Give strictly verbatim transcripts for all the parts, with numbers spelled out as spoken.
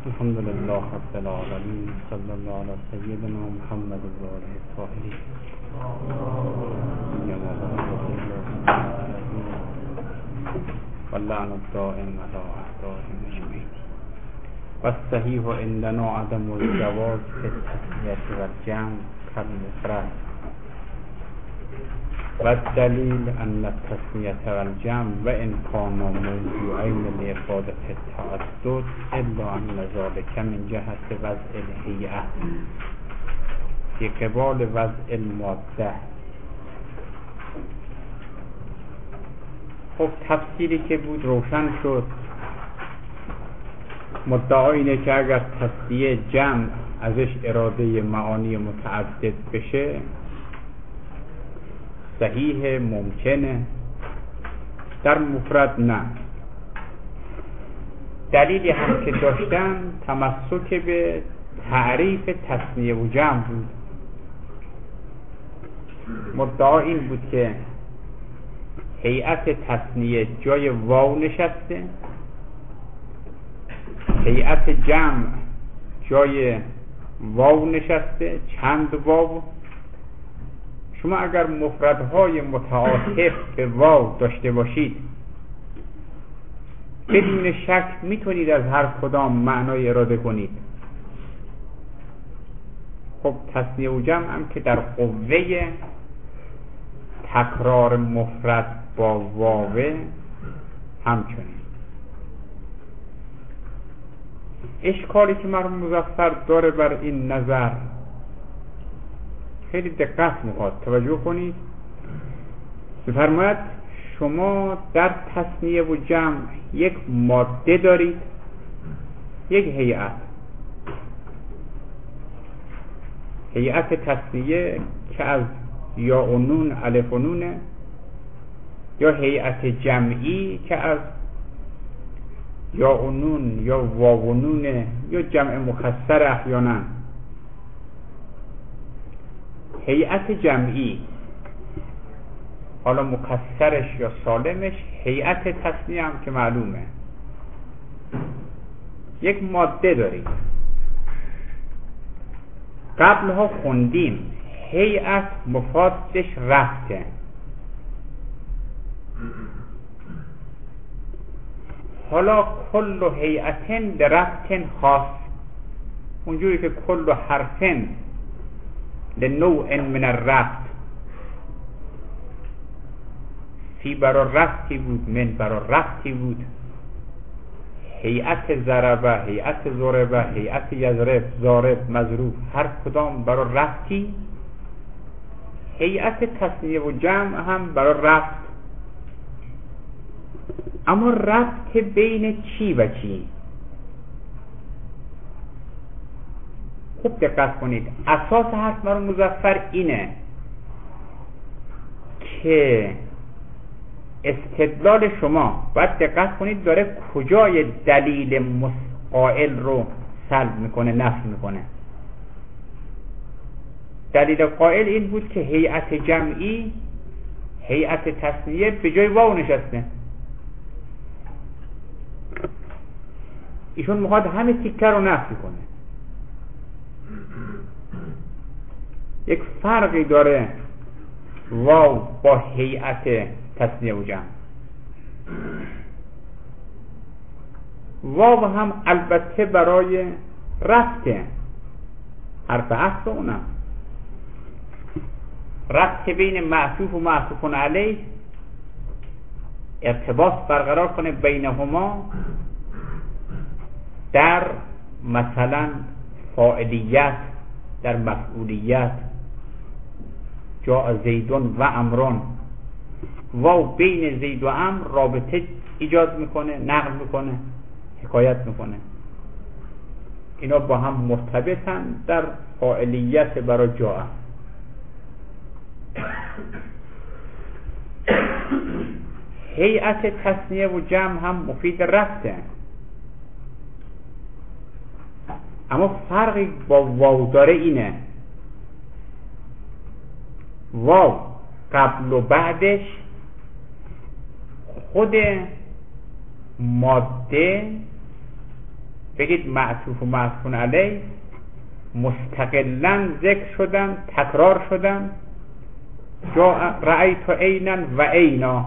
الحمد لله رب العالمين صلى الله على سيدنا محمد وآله الطاهرين واللعن الدائم على أعدائهم أجمعين. والصحيح عندنا عدم الجواز في التسمية والجمع كالمفرد، والدليل أن التسمية والجمع وإن كانوا موضوعين لإفادة التعدد إلا أن ذلك من جهة وضع الهيئة في قبال وضع المادة. خب تفسیری که بود روشن شد. مدعا اینه که اگر تسمیه جمع ازش اراده معانی متعدد بشه صحیح، ممکنه، در مفرد نه. دلیلی هم که داشتن تمسک به تعریف تسمیه و جمع بود. مدعا این بود که هیئت تسمیه جای واو نشسته، هیئت جمع جای واو نشسته، چند واو. شما اگر مفردهای متعاطف به واو داشته باشید بدون شک میتونید از هر کدام معنای اراده کنید. خب تسمیه و جمع هم که در قوه تکرار مفرد با واو همچنین. اشکالی که مرحوم مظفر داره بر این نظر خیلی دقت میخواد توجه کنید. بفرماید شما در تسمیه و جمع یک ماده دارید، یک هیئت. هیئت تسمیه که از یا و نون الف و نونه، یا هیئت جمعی که از یا و نون یا واو و نونه، یا جمع مخصر احیانا. هیئت جمعی حالا مکسرش یا سالمش، هیئت تسمیه هم که معلومه، یک ماده داریم. قبلها خوندیم هیئت مفادش رفته. حالا کل هیئتن به رفتن خاص، اونجوری که کل حرفن لنوع من الرفت، فی برا رفتی بود، من برا رفتی بود. هیئت ضربه، هیئت ضربه، هیئت یضرب، ضارب، مضروب، هر کدام برا رفتی. هیئت تسمیه و جمع هم برا رفت، اما رفت بین چی و چی؟ خوب دقت کنید. اساس حرف مرحوم مظفر اینه که استدلال شما باید دقت کنید داره کجای دلیل قائل رو سلب میکنه، نفی میکنه. دلیل قائل این بود که هیئت جمعی، هیئت تسمیه به جای واو نشسته. ایشون میخواد همه تیکه رو نفی کنه. یک فرقی داره واو با هیئت تسمیه و جمع. واو هم البته برای رفته، حرف عطف اونم رفت بین معطوف و معطوف علیه، ارتباط برقرار کنه بینهما در مثلا فاعلیت، در مفعولیت، جاء زیدون و امرون. واو بین زید و امر رابطه ایجاد میکنه، نقل میکنه، حکایت میکنه. اینا با هم مرتبطن در فاعلیت برای جاء. هیئت تسمیه و جمع هم مفید رفته، اما فرقی با واو داره اینه واو قبل و بعدش خود ماده بگید معطوف و معطوف علیه مستقلاً ذکر شدن، تکرار شدن. جا رأیت عینا و عینا،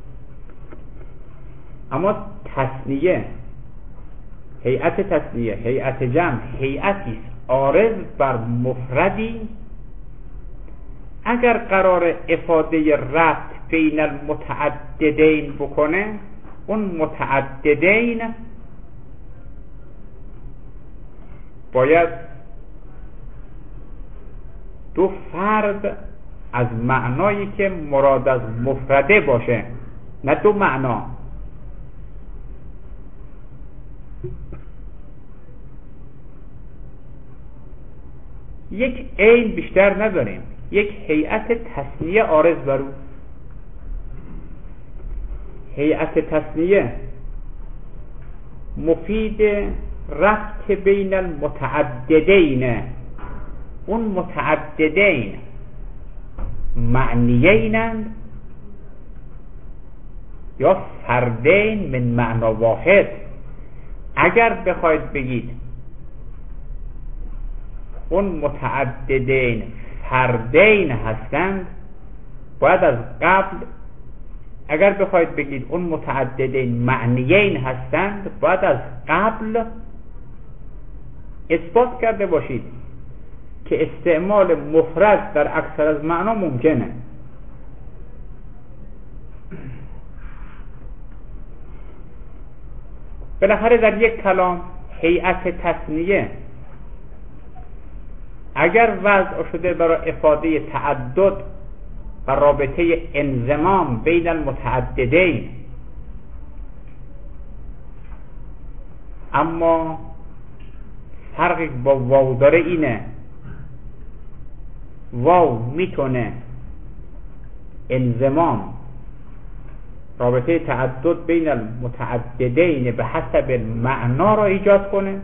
اما تثنیه، هیئت تثنیه، هیئت جمع، هیئتی عارض بر مفردی اگر قرار افاده ربط بین المتعددین بکنه، اون متعددین باید دو فرد از معنایی که مراد از مفرده باشه، نه دو معنا. یک عین بیشتر نداریم، یک هیئت تثنیه عارض بر او. هیئت تثنیه مفید ربط بین المتعددین، اون متعددین معنیینند یا فردین من معنا واحد. اگر بخواید بگید اون متعددین فردین هستند، باید از قبل، اگر بخواید بگید اون متعددین معنیین هستند، باید از قبل اثبات کرده باشید که استعمال مفرد در اکثر از معنا ممکنه. بالاخره در یک کلام هیئت تثنیه اگر وضع شده برای افاده تعدد و رابطه انضمام بین المتعددین، اما فرقی با واو داره اینه، واو میتونه انضمام، رابطه تعدد بین المتعددین به حسب معنا را ایجاد کنه،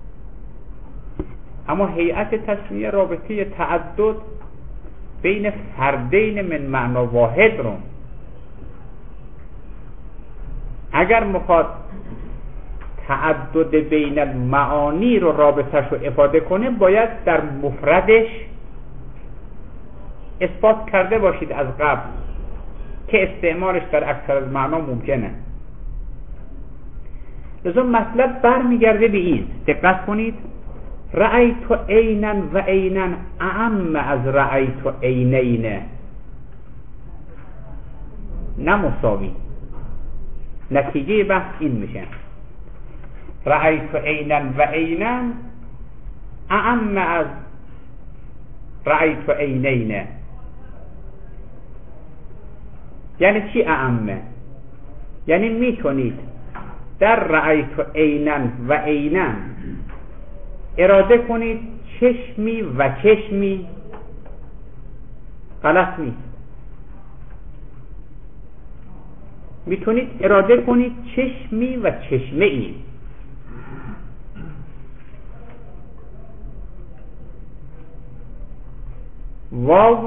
اما هیئت تثنیه رابطه تعدد بین فردین من معنا واحد رو اگر میخواد تعدد بین المعانی رو رابطهش رو افاده کنه، باید در مفردش اثبات کرده باشید از قبل که استعمالش در اکثر از معنا ممکنه. لذا مطلب برمیگرده به این، دقت کنید، رأیت عینا و عینا اعم از رأیت عینین، نه مساوی. نتیجه بحث این میشه، رأیت عینا و عینا اعم از رأیت عینین. یعنی چی اعمه؟ یعنی میتونید در رأیت عینا و عینا اراده کنید چشمی و چشمی، غلط نیست. میتونید اراده کنید چشمی و چشمه ای. واو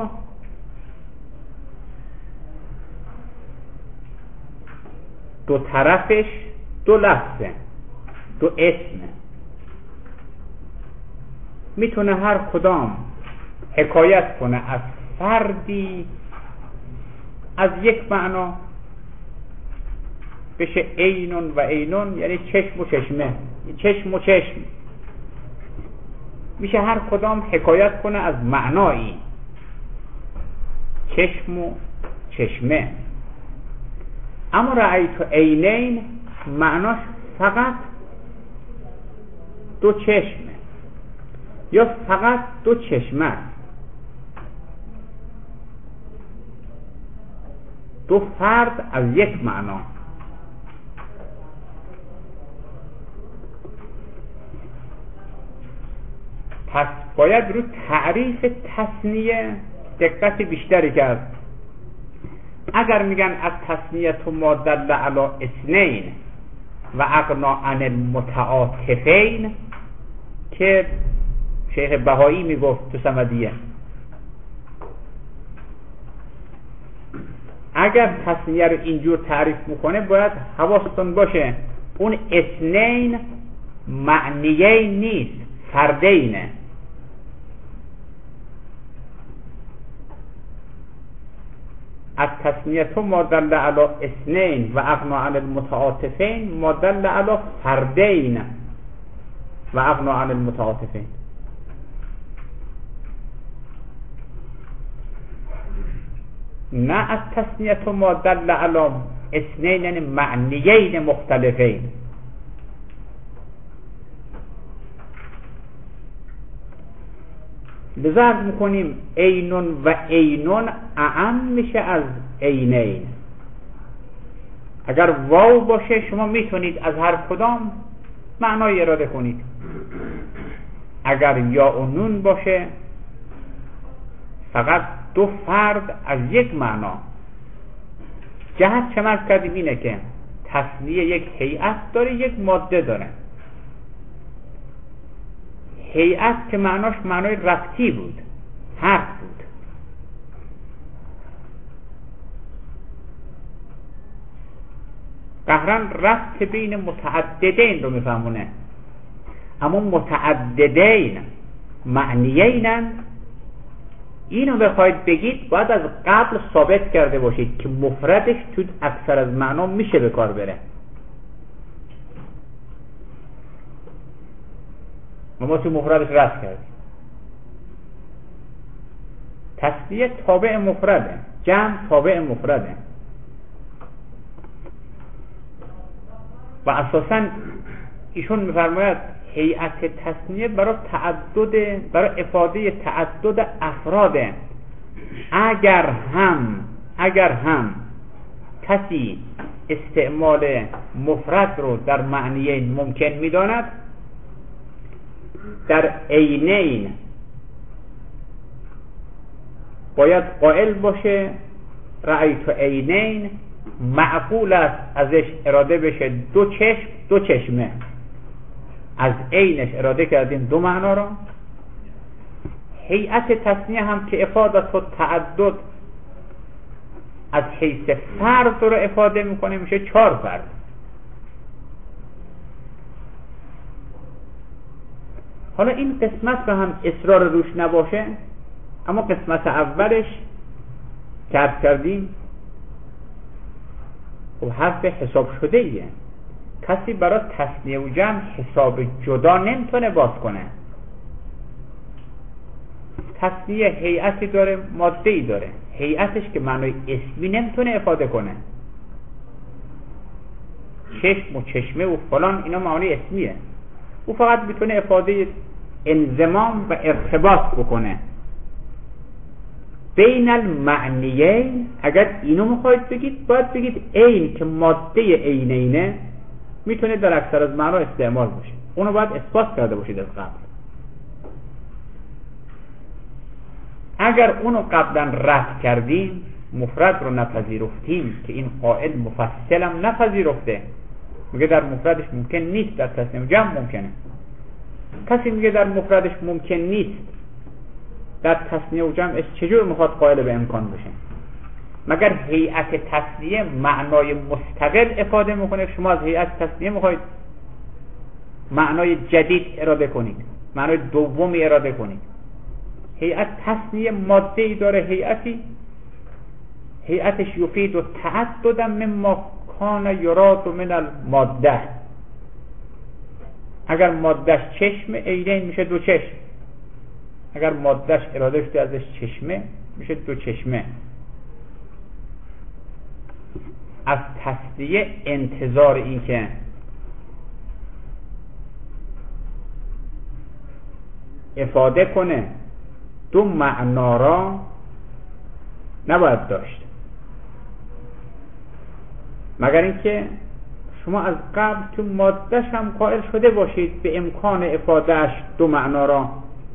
دو طرفش دو لفظه، دو اسمه، میتونه هر کدام حکایت کنه از فردی از یک معنا، بشه عینون و عینون، یعنی چشم و چشمه، چشم و چشم، میشه هر کدام حکایت کنه از معنایی، چشم و چشمه. اما رأیت عینین معناش فقط دو چشمه یا فقط دو چشمه، دو فرد از یک معنا. پس باید رو تعریف تثنیه دقت بیشتری کرد. اگر میگن از تثنیه تو ما دل علی اثنین و اغنا عن المتعاطفین، که شیخ بهایی میگفت تو صمدیه، اگر تثنیه رو اینجور تعریف میکنه باید حواستون باشه اون اثنین معنیه نیست، فردینه. از تسنیه ما دل علی اثنین و اغنا عن المتعاطفین ما دل علی فردین و اغنا عن المتعاطفین. نه از تسنیه ما دل علی اثنین یعنی معنیین مختلفین. لذا عرض میکنیم اینون و اینون اعم میشه از اینین. اگر واو باشه شما میتونید از هر کدام معنای اراده کنید. اگر یا و نون باشه فقط دو فرد از یک معنا. جهت چه مرز کردیم اینه که تسنیه یک هیئت داره، یک ماده داره. هیئت که معناش معنای رفتی بود، حرف بود. قهرن رفت بین متعددین رو میفهمونه، اما متعددین معنیینن. اینو بخواید بگید باید از قبل ثابت کرده باشید که مفردش تو اکثر از معنا میشه به کار بره. ما تو مفردش رفت کردیم. تسنیه تابع مفرده، جمع تابع مفرده و اساساً ایشون میفرماید هیئت تسنیه برای تعدد، برای افاده تعدد افراده. اگر هم اگر هم کسی استعمال مفرد رو در معنی ممکن میداند، در عینین باید قائل باشه رأیت عینین معقول است ازش اراده بشه دو چشم دو چشمه. از عینش اراده کردیم دو معنا را. هیئت تسنیه هم که افادت و تعدد از حیث فرد رو افاده میکنه، میشه چهار فرد. حالا این قسمت به هم اصرار روش نباشه، اما قسمت اولش که عرض کردیم خب حرف حساب شده ایه. کسی برای تسنیه و جمع حساب جدا نمیتونه باز کنه. تسنیه هیئتی داره، ماده ای داره. هیئتش که معنای اسمی نمیتونه افاده کنه. چشم و چشمه و فلان اینا معنی اسمیه. او فقط میتونه افاده انضمام و ارتباط بکنه بین المعنیین. اگر اینو میخواید بگید باید بگید عین که ماده عینینه میتونه در اکثر از معنا استعمال باشه. اونو باید اثبات کرده باشید از قبل. اگر اونو قبلا رد کردیم، مفرد رو نپذیرفتیم که این قائل مفصلم نپذیرفته، میگه در مفردش ممکن نیست، در تسنیه جمع ممکنه. کسی میگه در مفردش ممکن نیست، در تسنیه و جمعش چجور میخواد قائل به امکان بشه؟ مگر هیئت تسنیه معنای مستقل افاده میکنه، شما از هیئت تسنیه میخواید معنای جدید اراده کنید، معنای دومی اراده کنید. هیئت تسنیه ماده ای داره، هیئتی هیئتش یفید و تعدد مما کان یراد من الماده. اگر مادهش چشم عینین میشه دو چشم. اگر مادهش اراده شده ازش چشمه میشه دو چشمه. از تسنیه انتظار این که افاده کنه دو معنا را نباید داشت، مگر اینکه شما از قبل تو مادهش هم قائل شده باشید به امکان افادهش دو معنا را.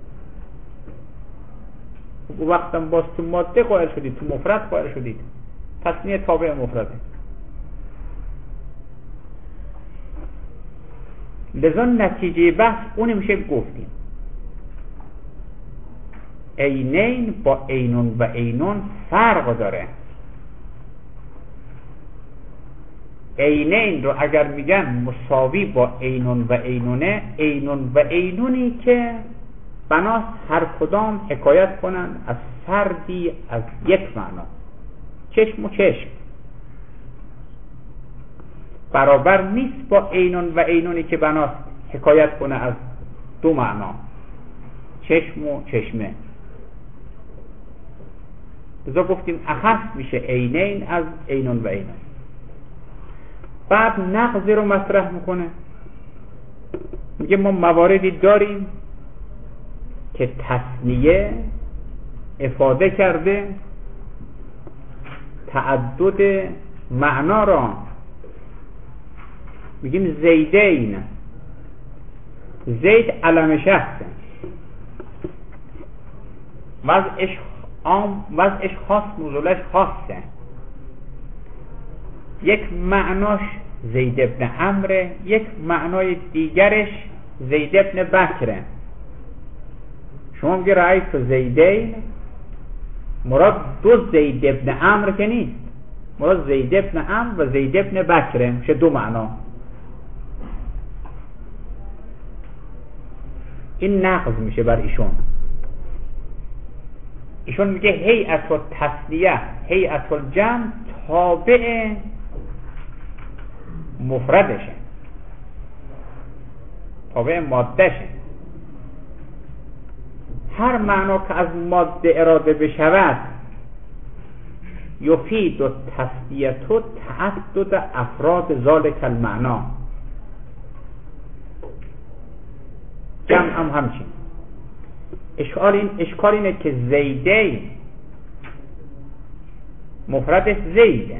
و وقتا باز تو ماده قائل شدید، تو مفرد قائل شدید. تسنیه تابع مفرده. لذا نتیجه بحث اون میشه گفتیم عینین با عینون و عینون فرق داره. عینین رو اگر میگن مساوی با عینون و عینونه، عینون و عینونی که بناست هر کدام حکایت کنن از فردی از یک معنا، چشم و چشم برابر نیست با عینون و عینونی که بناست حکایت کنه از دو معنا، چشم و چشمه. لذا گفتیم اخص میشه عینین از عینون و عینون. بعد نقض رو مطرح میکنه، میگه ما مواردی داریم که تثنیه افاده کرده تعدد معنا را، میگیم زیدین، زید علم شخصه، وضعش عام، وضعش خاص، موضوعش خاصه. یک معناش زید ابن عمره، یک معنای دیگرش زید ابن بکره. شما میگه رأیت زیدین، مراد دو زید ابن عمر که نیست، مراد زید ابن عمر و زید ابن بکره، میشه دو معنا. این نقض میشه بر ایشون. ایشون میگه هیئت التثنیه هیئت الجمع تابع مفردشه، تابع مادهشه. هر معنا که از ماده اراده بشود یفید و تثنیت و تعدد افراد ذالک المعنا. جمع هم همچین. اشکال این اشکال اینه که زیده مفردش زیده،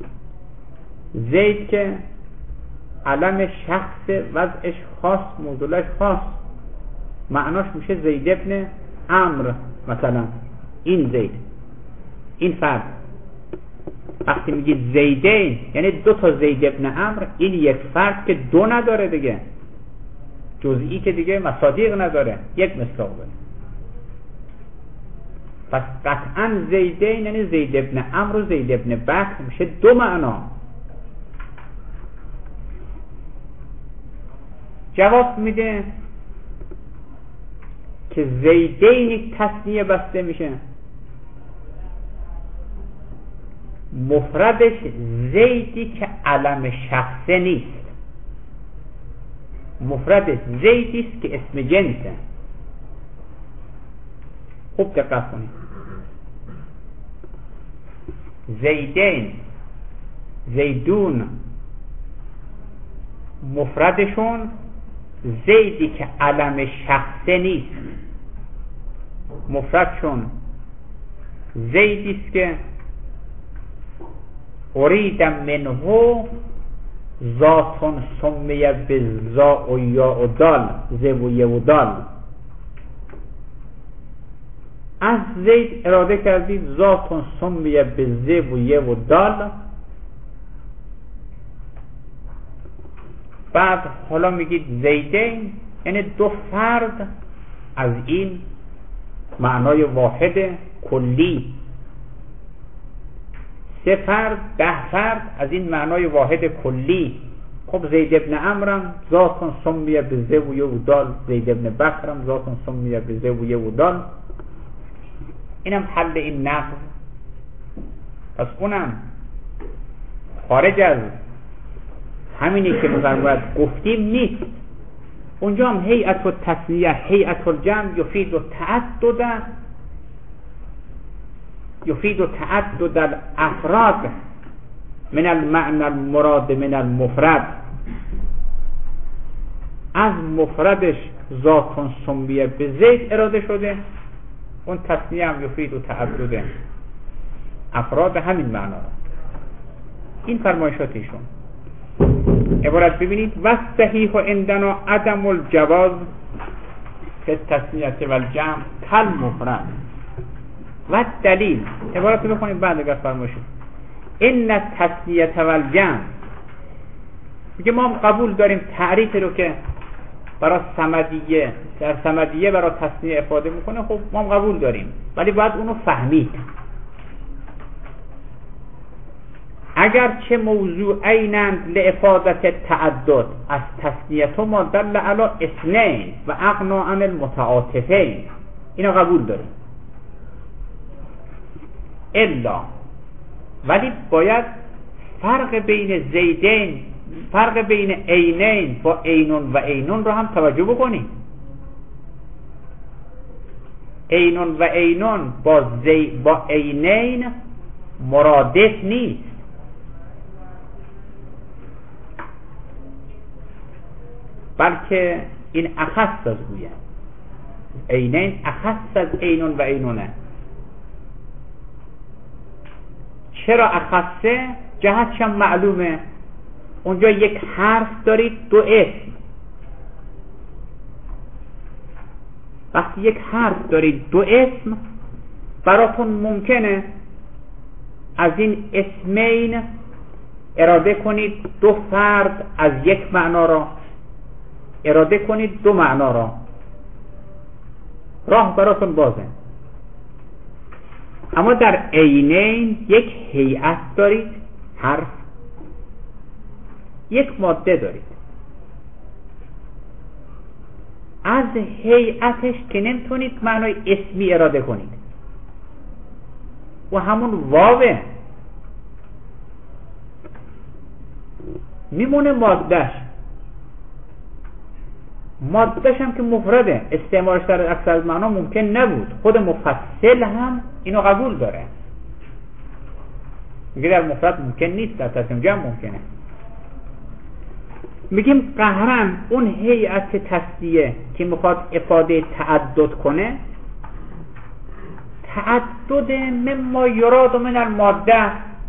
زید که علم شخص، وضعش خاص، موضوعش خاص، معناش میشه زید ابن عمرو مثلا. این زید، این فرد. وقتی میگی زیدین یعنی دو تا زید ابن عمرو، این یک فرد که دو نداره دیگه، جزئی که دیگه مصادیق نداره، یک مصداق داره. پس قطعا زیدین یعنی زید ابن عمرو و زید ابن بکر میشه دو معنا. جواب میده که زیدین یک تثنیه بسته میشه، مفردش زیدی که علم شخصه نیست، مفردش زیدی است که اسم جنسه. خوب دقت کنید، زیدین، زیدون، مفردشون زیدی که علم شخصه نیست، مفردشون زیدی است که ارید منه ذاتون سمیه بزا و یا و دال، زه و یه و دال. از زید اراده کردید ذاتون سمیه بزه و یه و دال. بعد حالا میگید زیدین یعنی دو فرد از این معنای واحد کلی، سه فرد، ده فرد از این معنای واحد کلی. خب زید ابن عمرم ذاتون سمیه بزه و یه و دال، زید ابن بکرم ذاتون سمیه بزه و یه و دال. اینم حل این نقض. پس اونم خارج از همینی که مفرماید گفتیم نیست. اونجا هم هیئت التثنیه هیئت الجمع یفید تعدد یفید تعدد الافراد من المعنى المراد من المفرد. از مفردش ذاتون سمیه به زید اراده شده، اون تثنیه هم یفید و تعدد افراد همین معنا. این فرمایشات ایشون عبارت ببینید و صحیح عندنا عدم الجواز که تثنیه و الجمع کل مفرد و دلیل. عبارت رو بخونید بعد اگر فرمایشات این تثنیه و الجمع میگه ما قبول داریم تعریف رو که برای صمدیه در صمدیه برای تثنیه افاده میکنه، خب ما قبول داریم، ولی باید اونو فهمید. اگر چه موضوعینند لافادت تعدد از تثنیه ما دل علی اثنین و اغنا عن المتعاطفین، اینا قبول داریم. الا ولی باید فرق بین زیدین، فرق بین عینین با عینون و عینون رو هم توجه بکنیم. عینون و عینون با زی با عینین مرادف نیست. بلکه این اخص از گویه، عینین اخص از عینون و عینونه. چرا اخصه؟ جهتش هم معلومه. اونجا یک حرف دارید، دو اسم. وقتی یک حرف دارید، دو اسم، براتون ممکنه از این اسمین اراده کنید دو فرد از یک معنا را، اراده کنید دو معنا را. راه براتون بازه. اما در عینین یک هیئت دارید، حرف، یک ماده دارید. از هیئتش که نمیتونید معنای اسمی اراده کنید و همون واوه، میمونه مادهش. مادهش هم که مفرده، استعمالش در اکثر از معنا ممکن نبود. خود مفصل هم اینو قبول داره، میگه در مفرد ممکن نیست، در تسنیه جمع ممکنه. میگیم قهرن اون هیئت تسنیه که میخواد افاده تعدد کنه، تعدد مما یراد من الماده،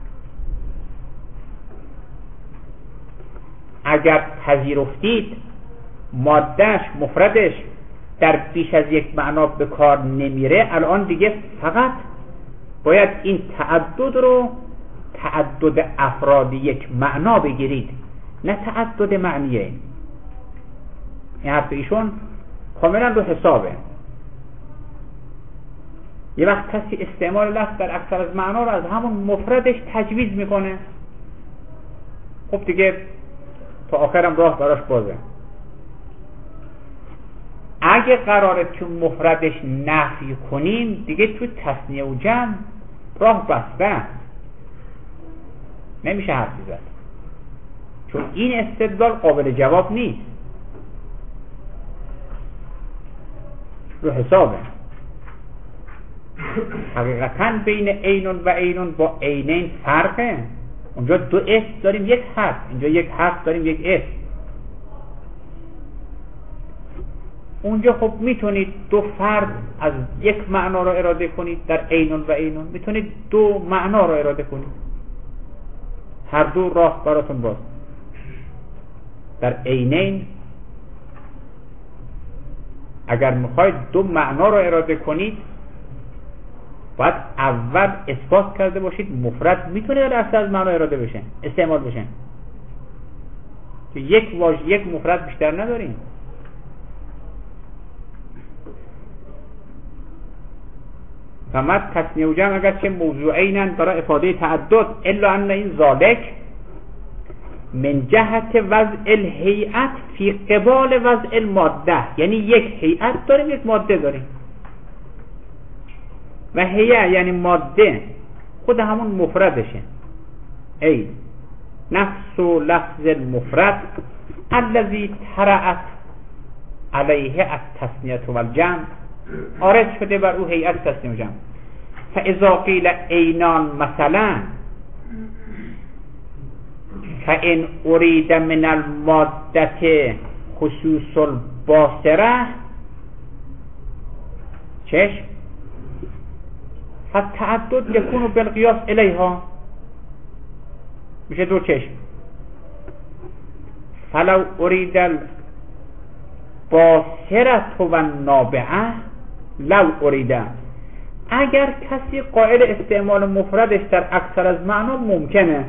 اگر پذیرفتید مادهش، مفردش در بیش از یک معنا به کار نمیره، الان دیگه فقط باید این تعدد رو تعدد افراد یک معنا بگیرید، نه تعدد معنیه. این حرف ایشون کاملا رو حسابه. یه وقت کسی استعمال لفظ در اکثر از معنا رو از همون مفردش تجویز میکنه، خب دیگه تا آخرم راه براش بازه. اگه قراره تو مفردش نفی کنیم، دیگه تو تثنیه و جمع راه بسته، نمیشه حرفی زد، چون این استدلال قابل جواب نیست، رو حسابه. حقیقتا بین عینون و عینون با عینین فرقه. اونجا دو اسم داریم، یک حرف. اینجا یک حرف داریم، یک اسم. اونجا خب میتونید دو فرد از یک معنا را اراده کنید، در عینون و عینون میتونید دو معنا را اراده کنید، هر دو راه براتون باز. در عینین اگر میخواید دو معنا را اراده کنید، باید اول اثبات کرده باشید مفرد میتونه در اصل از معنا اراده بشه، استعمال بشه. که یک واژه، یک مفرد بیشتر نداریم. فقط تثنیه و جمع اگر چه موضوعینن برای افاده تعدد، الا ان این ذالک من جهت وضع الهیئت فی قبال وضع الماده، یعنی یک هیئت داریم، یک ماده داریم. و هیئه یعنی ماده خود همون مفردشه. ای نفس و لفظ المفرد الذی طرأت علیه التثنیه و الجمع، عارض شده بر او هیئت تثنیه و جمع. فاذا قیل عینان مثلا فان ارید من الماده خصوص الباصره، چشم، فالتعدد یکون بالقیاس الیها، میشه دو چشم. فلو ارید الباصره و النابعه لو ارید، اگر کسی قائل استعمال مفردش در اکثر از معنا ممکنه.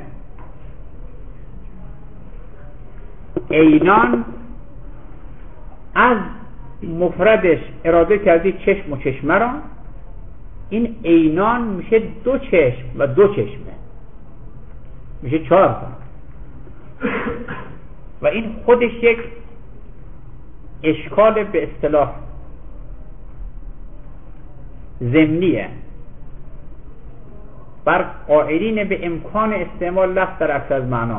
عینان از مفردش اراده کردی چشم و چشمه را، این عینان میشه دو چشم و دو چشمه. میشه چهار تا. و این خودش یک اشکال به اصطلاح ضمنیه بر قائلین به امکان استعمال لفظ در اکثر از معنا.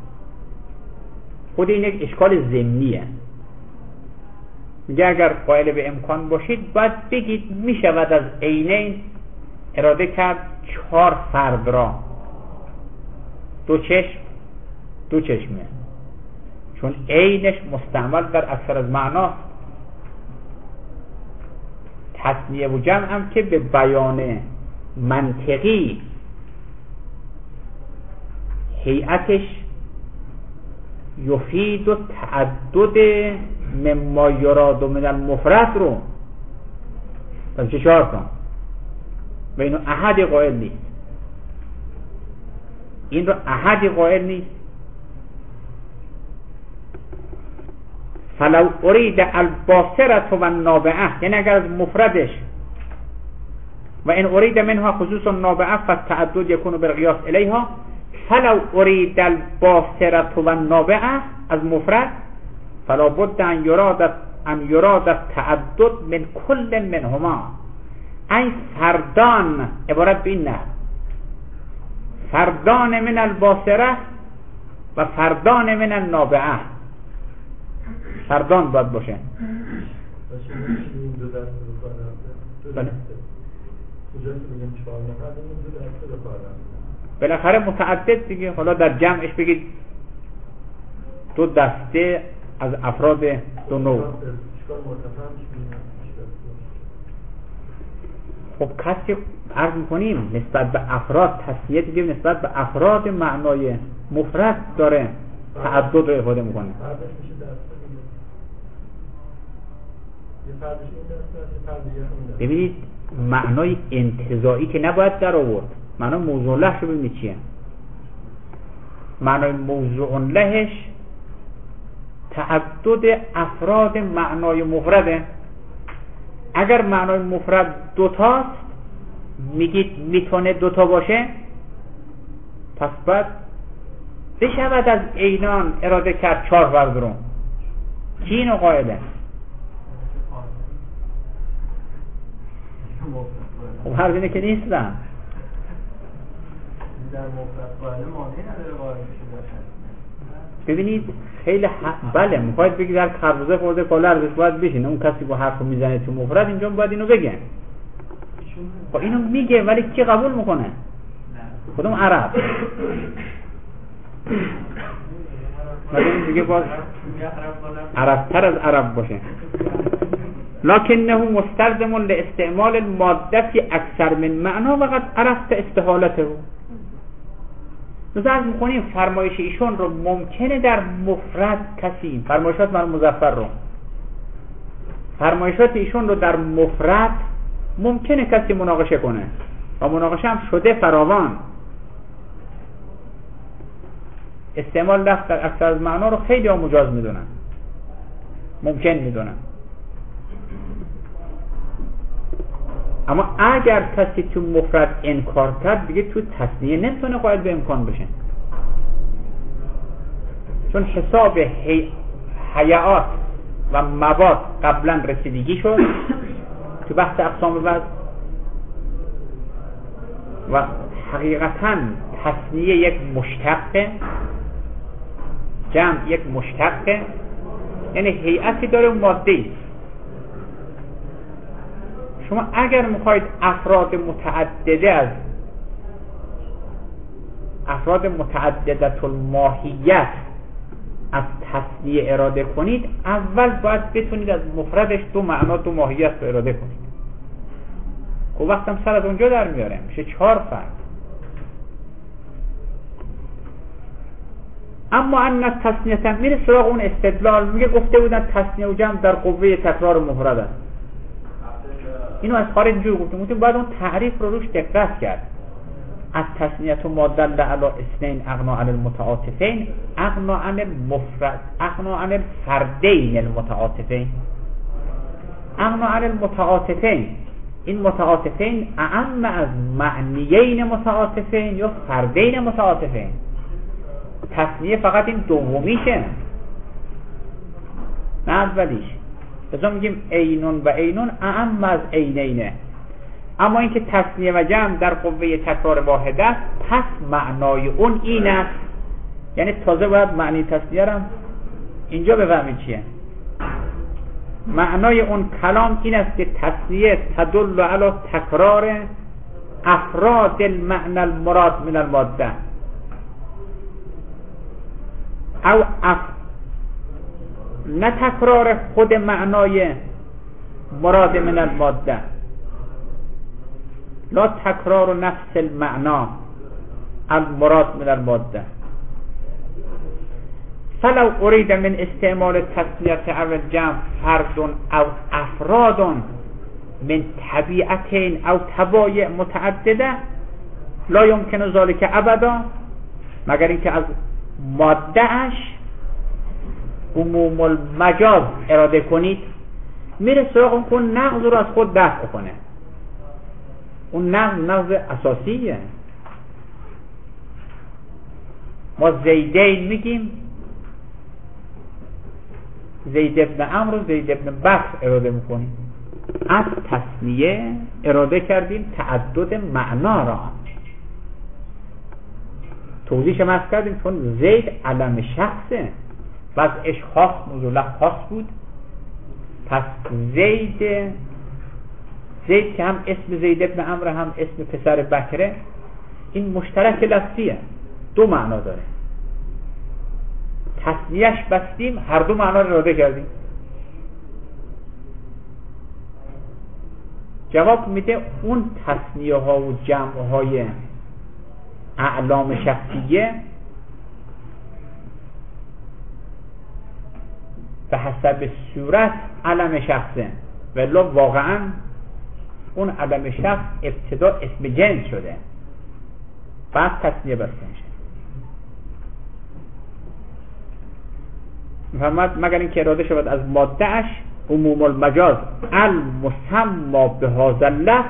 خود این یک اشکال ضمنیه. میگه اگر قائل به امکان باشید باید بگید میشود از عینین اراده کرد چهار فرد را، دو چشم دو چشمه، چون عینش مستعمل در اکثر از معنا. تثنیه و جمع هم که به بیان منطقی هیئتش یفید و تعدد مما یراد من المفرد رو پس چه چهار تا و اینو احدی قائل نیست. این رو احدی قائل نیست. فلو ارید الباصره و النابعه، یعنی اگر از مفردش و ان ارید منها خصوص النابعه فالتعدد یکون بالقیاس الیها، فلو ارید الباصره و النابعه از مفرد فلا بد ان یراد ان یراد التعدد من کل منهما، ای فردان، عبارت به این نه فردان من الباصره و فردان من النابعه، فردان باید باشه. بالاخره متعدد دیگه، حالا در جمعش بگید دو دسته از افراد دو نوع. خب کسی عرض میکنیم نسبت به افراد تسنیه دیگه نسبت به افراد معنای مفرد داره تعدد رو افاده میکنه. ببینید معنای انتزاعی که نباید در آورد، معنای موضوع لهش رو ببینید چیه. معنای موضوع لهش تعدد افراد معنای مفرده. اگر معنای مفرد دوتاست میگید میتونه دوتا باشه، پس باید بشود از عینان اراده کرد چهار فرد رو. کی اینو قائله؟ خب هر اینه که نیستن. ببینید خیلی ح... بله میخواید بگید در خربوزه خورده کالا ارزش باید بشین، اون کسی با حرف میزنه تو مفرد اینجا باید اینو بگه. خب اینو میگه ولی کی قبول میکنه؟ کدوم عرب؟ مثلا دیگه باز عربتر از عرب باشه. لکنه مستلزم لاستعمال الماده فی اکثر من معنا و قد عرفت استحالته. مثلا میخونیم فرمایش ایشون رو ممکنه در مفرد کسی، فرمایشات من مظفر رو فرمایشات ایشون رو در مفرد ممکنه کسی مناقشه کنه و مناقشه هم شده فراوان. استعمال لفظ در اکثر از معنا رو خیلی ها مجاز میدونن، ممکن میدونن. اما اگر کسی تو مفرد انکار کرد دیگه تو تثنیه نمیتونه قائل به امکان بشه، چون حساب هی... حیات و مواد قبلا رسیدگی شد تو بحث اقسام وزن و حقیقتا تثنیه یک مشتقه، جمع یک مشتقه، یعنی هیئتی داره و ماده‌ای. شما اگر میخواید افراد متعدده از افراد متعددت الماهیت از تثنیه اراده کنید، اول باید بتونید از مفردش دو معنا دو ماهیت رو اراده کنید. خب وقتم سر از اونجا در میاره میشه چهار فرد. اما ان تثنیه میره سراغ اون استدلال، میگه گفته بودن تثنیه و جمع در قوه تکرار مفرد است. اینو از خارج اینجور گفتیم، گفتیم باید اون تعریف رو روش دقت کرد. از تثنیه ما دل علی اثنین اغنا عن المتعاطفین اغنا عن المفرد اغنا عن الفردین المتعاطفین اغنا عن المتعاطفین. این متعاطفین اعم از معنیین متعاطفین یا فردین متعاطفین. تصنیه فقط این دومیشه نه اولیش. بذار میگیم اینون و اینون اعم از اینینه. اما اینکه تصنیه و جمع در قوه تکرار واحد است، پس معنای اون این است. یعنی تازه باید معنی تصنیه را اینجا بفهمید چیه. معنای اون کلام این است که تصنیه تدل علی تکرار افراد المعنى المراد من الماده او اف... نه تکرار خود معنای مراد من الماده، لا تکرار نفس المعنى المراد من الماده. فلو اريد من استعمال التسنیه او الجمع فرد او افراد من طبیعتین او طبایع متعدده لا يمكن ذلك ابدا، مگر اینکه از ماده اش عموم المجاز اراده کنید، میره سراغ اون کن نقض رو از خود دفع کنه. اون نقض نقض اساسیه. ما زیدین میگیم، زید ابن عمرو و زید ابن بکر اراده میکنیم. از تثنیه اراده کردیم تعدد معنا را. توضیحش ماست کردیم چون زید علم شخصه، وضعش خاص موضوع خاص بود. پس زید زید که هم اسم زید ابن عمرو هم اسم پسر بکره، این مشترک لفظیه، دو معنا داره. تثنیهش بستیم، هر دو معنا رو اراده کردیم. جواب میده اون تثنیه ها و جمع های اعلام شخصیه به حسب صورت علم شخصه، ولی واقعا اون علم شخص ابتدا اسم جنس شده، بعد تثنیه بسته میشه. محمد مگر این که اراده شود از ماده اش عموم المجاز المسمى به هذا اللفظ،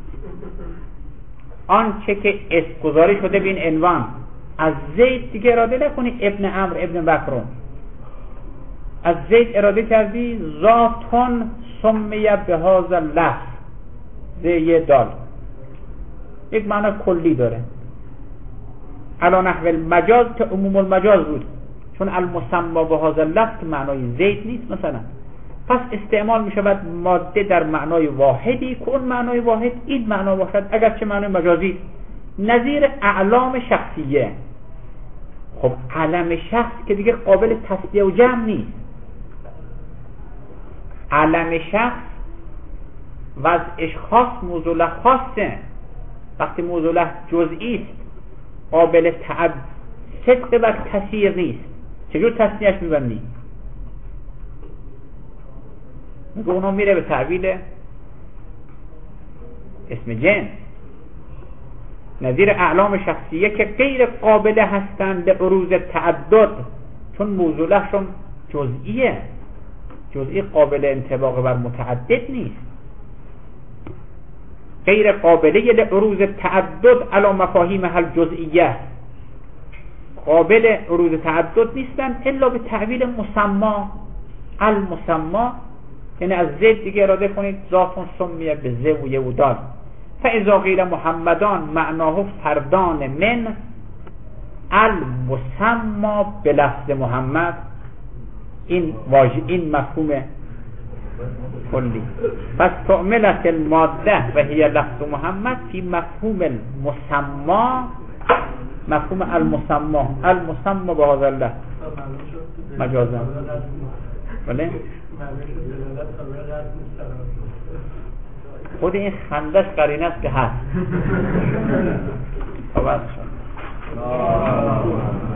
آنچه که اسم گذاری شده به این عنوان. از زید دیگه اراده نکنی ابن عمرو ابن بکر، از زید اراده کردی ذاتون سمیه به هذا اللفظ، زی دال یک معنی کلی داره. علی نحو المجاز که عموم المجاز بود، چون المسمى به هذا اللفظ که معنای زید نیست مثلا. پس استعمال می شود ماده در معنای واحدی که اون معنای واحد این معنا باشد، اگرچه معنای مجازی، نظیر اعلام شخصیه. خب علم شخص که دیگه قابل تسنیه و جمع نیست. علم شخص وضعش خاص موضوع خاصه. وقتی موضوع جزئی است قابل تعد صدق و تسییر نیست، چجور تسنیهش میبندی؟ میگه اونا میره به تعبیل اسم جنس، نظیر اعلام شخصیه که غیر قابل هستند به عروض تعدد، چون موضوعشون جزئیه، جزئی قابل انطباق بر متعدد نیست. غیر قابله لعروض تعدد علی مفاهیمها الجزئیه، قابل عروض تعدد نیستن الا به تعبیل مسما. المسما یعنی از زید دیگه اراده کنید ذاتون سمیه به ز و ی و دال. فاذا قیل محمدان معناه فردان من المسما به لفظ محمد، این واژه این مفهوم کلی. پس تعملت الماده و هی لفظ محمد فی مفهوم المسما، مفهوم المسما، المسما به هذا الله مجازا. بله خود این خندش قرینه است که هست. خب